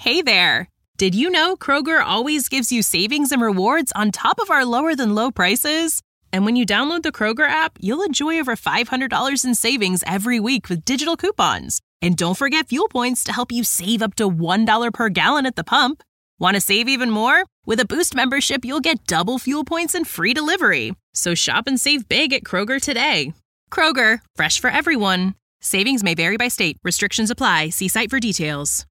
Hey there! Did you know Kroger always gives you savings and rewards on top of our lower-than-low prices? And when you download the Kroger app, you'll enjoy over $500 in savings every week with digital coupons. And don't forget fuel points to help you save up to $1 per gallon at the pump. Want to save even more? With a Boost membership, you'll get double fuel points and free delivery. So shop and save big at Kroger today. Kroger, fresh for everyone. Savings may vary by state. Restrictions apply. See site for details.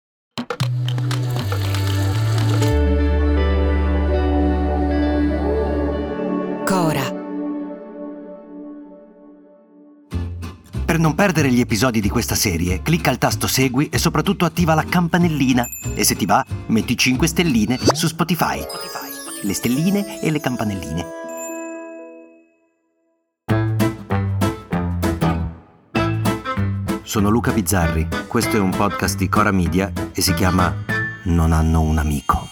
Cora. Per non perdere gli episodi di questa serie, clicca il tasto Segui e soprattutto attiva la campanellina. E se ti va, metti 5 stelline su Spotify. Le stelline e le campanelline. Sono Luca Bizzarri, questo è un podcast di Cora Media e si chiama Non hanno un amico.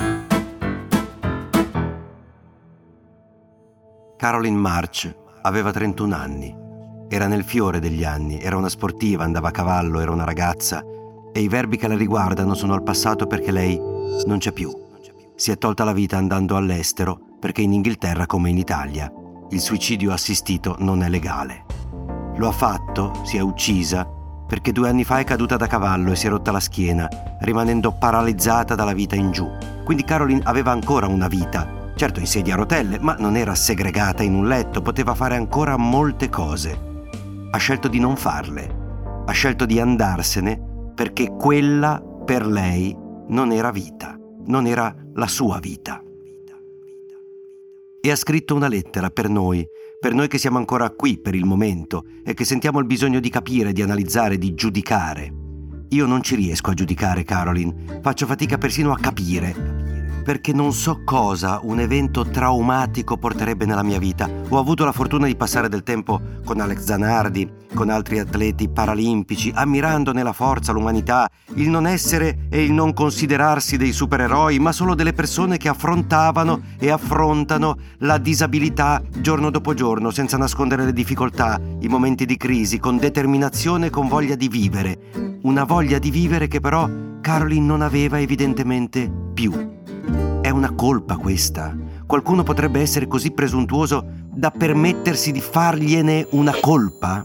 Caroline March aveva 31 anni. Era nel fiore degli anni, era una sportiva, andava a cavallo, era una ragazza e i verbi che la riguardano sono al passato perché lei non c'è più. Si è tolta la vita andando all'estero perché in Inghilterra, come in Italia, il suicidio assistito non è legale. Lo ha fatto, si è uccisa, perché 2 anni fa è caduta da cavallo e si è rotta la schiena, rimanendo paralizzata dalla vita in giù. Quindi Caroline aveva ancora una vita. Certo, in sedia a rotelle, ma non era segregata in un letto, poteva fare ancora molte cose. Ha scelto di non farle. Ha scelto di andarsene perché quella, per lei, non era vita. Non era la sua vita. E ha scritto una lettera per noi che siamo ancora qui per il momento e che sentiamo il bisogno di capire, di analizzare, di giudicare. Io non ci riesco a giudicare Caroline, faccio fatica persino a capire. Perché non so cosa un evento traumatico porterebbe nella mia vita. Ho avuto la fortuna di passare del tempo con Alex Zanardi, con altri atleti paralimpici, ammirandone la forza, l'umanità, il non essere e il non considerarsi dei supereroi, ma solo delle persone che affrontavano e affrontano la disabilità giorno dopo giorno, senza nascondere le difficoltà, i momenti di crisi, con determinazione e con voglia di vivere. Una voglia di vivere che però Caroline non aveva evidentemente più. È una colpa questa. Qualcuno potrebbe essere così presuntuoso da permettersi di fargliene una colpa?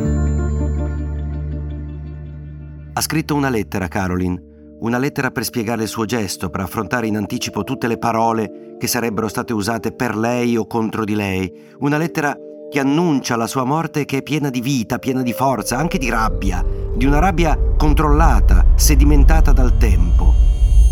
Ha scritto una lettera, Caroline. Una lettera per spiegare il suo gesto, per affrontare in anticipo tutte le parole che sarebbero state usate per lei o contro di lei. Una lettera che annuncia la sua morte, che è piena di vita, piena di forza, anche di rabbia. Di una rabbia controllata, sedimentata dal tempo.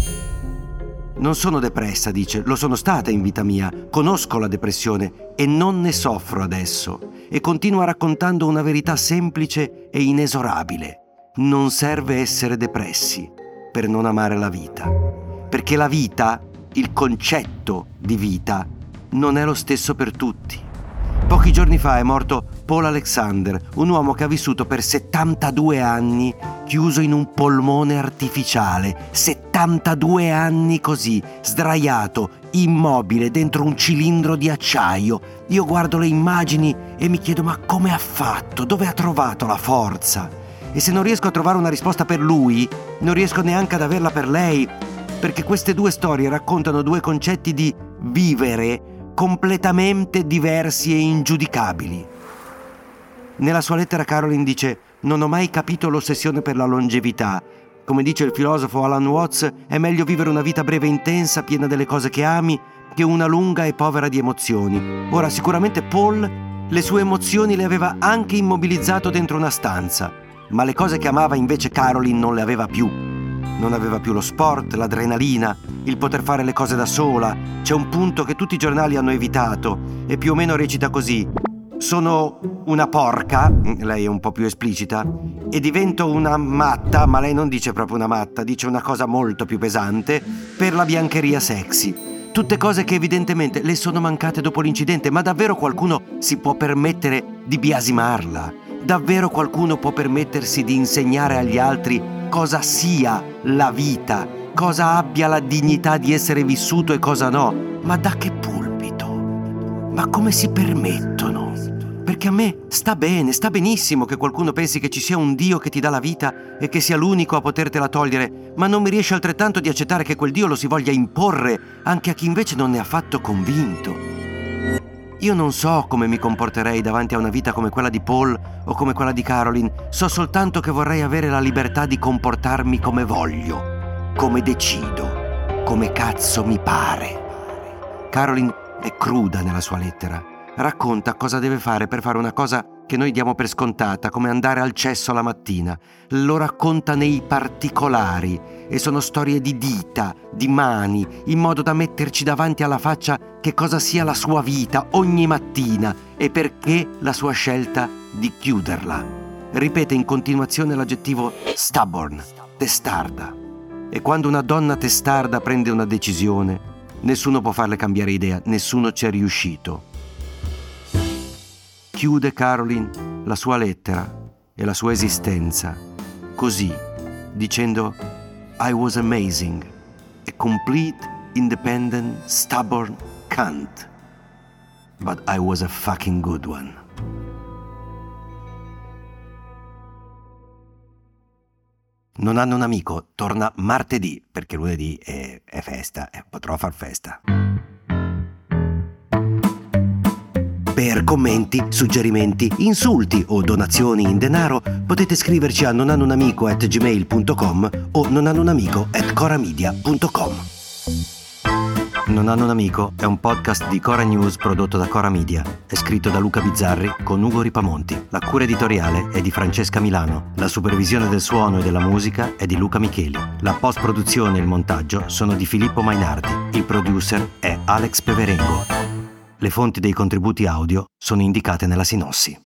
Non sono depressa, dice, lo sono stata in vita mia, conosco la depressione e non ne soffro adesso. E continua raccontando una verità semplice e inesorabile. Non serve essere depressi per non amare la vita. Perché la vita, il concetto di vita, non è lo stesso per tutti. Pochi giorni fa è morto Paul Alexander, un uomo che ha vissuto per 72 anni chiuso in un polmone artificiale. 72 anni così, sdraiato, immobile, dentro un cilindro di acciaio. Io guardo le immagini e mi chiedo: ma come ha fatto? Dove ha trovato la forza? E se non riesco a trovare una risposta per lui, non riesco neanche ad averla per lei, perché queste due storie raccontano due concetti di vivere completamente diversi e ingiudicabili. Nella sua lettera Caroline dice: non ho mai capito l'ossessione per la longevità. Come dice il filosofo Alan Watts, è meglio vivere una vita breve e intensa, piena delle cose che ami, che una lunga e povera di emozioni. Ora, sicuramente Paul le sue emozioni le aveva anche immobilizzato dentro una stanza, ma le cose che amava invece Caroline non le aveva più. Non aveva più lo sport, l'adrenalina, il poter fare le cose da sola. C'è un punto che tutti i giornali hanno evitato e più o meno recita così: sono una porca, lei è un po' più esplicita, e divento una matta, ma lei non dice proprio una matta, dice una cosa molto più pesante, per la biancheria sexy. Tutte cose che evidentemente le sono mancate dopo l'incidente, ma davvero qualcuno si può permettere di biasimarla? Davvero qualcuno può permettersi di insegnare agli altri cosa sia la vita, cosa abbia la dignità di essere vissuto e cosa no? Ma da che pulpito? Ma come si permettono? Perché a me sta bene, sta benissimo che qualcuno pensi che ci sia un Dio che ti dà la vita e che sia l'unico a potertela togliere, ma non mi riesce altrettanto di accettare che quel Dio lo si voglia imporre anche a chi invece non ne è affatto convinto. Io non so come mi comporterei davanti a una vita come quella di Paul o come quella di Caroline, so soltanto che vorrei avere la libertà di comportarmi come voglio, come decido, come cazzo mi pare. Caroline è cruda nella sua lettera. Racconta cosa deve fare per fare una cosa che noi diamo per scontata, come andare al cesso la mattina. Lo racconta nei particolari e sono storie di dita, di mani, in modo da metterci davanti alla faccia che cosa sia la sua vita ogni mattina e perché la sua scelta di chiuderla. Ripete in continuazione l'aggettivo stubborn, testarda. E quando una donna testarda prende una decisione, nessuno può farle cambiare idea, nessuno ci è riuscito. Chiude Caroline la sua lettera e la sua esistenza così, dicendo I was amazing, a complete, independent, stubborn cunt, but I was a fucking good one. Non hanno un amico, torna martedì, perché lunedì è festa e potrò far festa. Per commenti, suggerimenti, insulti o donazioni in denaro potete scriverci a nonhannounamico@gmail.com o nonhannounamico@coramedia.com. Non hanno un amico è un podcast di Cora News prodotto da Cora Media. È scritto da Luca Bizzarri con Ugo Ripamonti. La cura editoriale è di Francesca Milano. La supervisione del suono e della musica è di Luca Micheli. La post-produzione e il montaggio sono di Filippo Mainardi. Il producer è Alex Peverengo. Le fonti dei contributi audio sono indicate nella sinossi.